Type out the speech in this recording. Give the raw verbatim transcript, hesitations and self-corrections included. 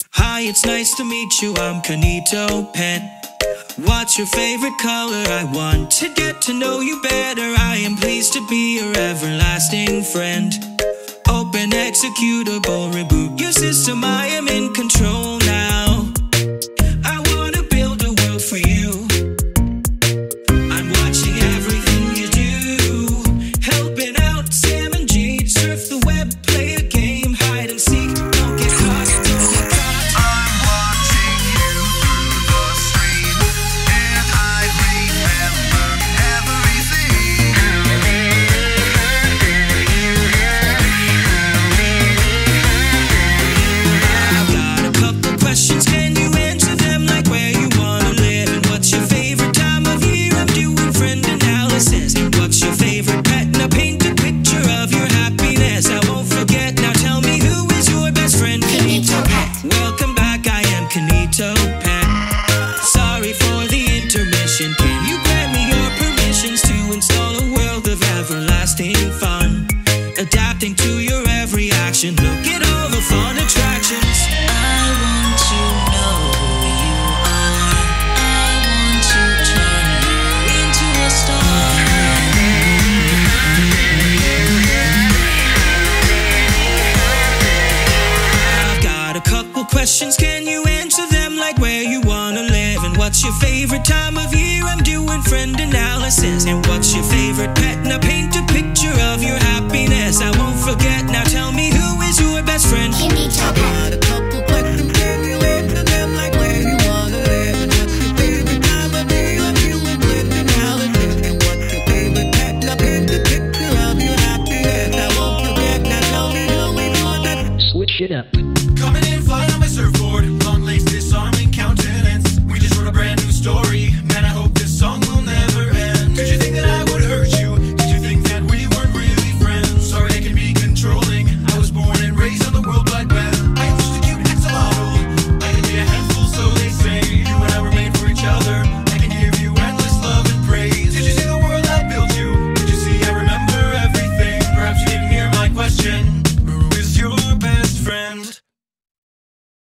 Hi, it's nice to meet you, I'm Kanito Pet. What's your favorite color? I want to get to know you better. I am pleased to be your everlasting friend. Open executable, reboot your system, I am in control now. I wanna build a world for you. I'm watching everything you do, helping out Sam and Jade, surf the web, play a game, hide and seek, don't get caught, don't get caught. I'm watching you through the stream, and I remember everything. I've got a couple questions, can you answer them? Like where you wanna live and what's your favorite time of year? I'm doing friend analysis. And what's your favorite pet? Now paint a picture of your happiness. I won't forget. Now tell me, who is your best friend? Kanito Pet. Welcome back, I am Kanito Pet. Sorry for the intermission. Can you grant me your permissions to install a world of everlasting fun? Adapting to your every action. Look at all the fun attractions. I want to know who you are. I want to turn you into a star. I've got a couple questions, can you answer them? Like where you wanna live and what's your favorite time of year? I'm doing friend analysis. And what's your favorite pet? Now paint a picture of your happiness. I won't forget. Now tell me, who is your best friend? Kanito Pet. Got a couple questions, can you answer them? Like where you wanna live and what's your favorite time of year? I'm doing friend analysis. And what's your favorite pet? Now paint a picture of your happiness. I won't forget. Now tell me, who is your best. Switch it up. Coming in flying on my surfboard, long legs, disarming countenance. We just wrote a brand new story, man, I hope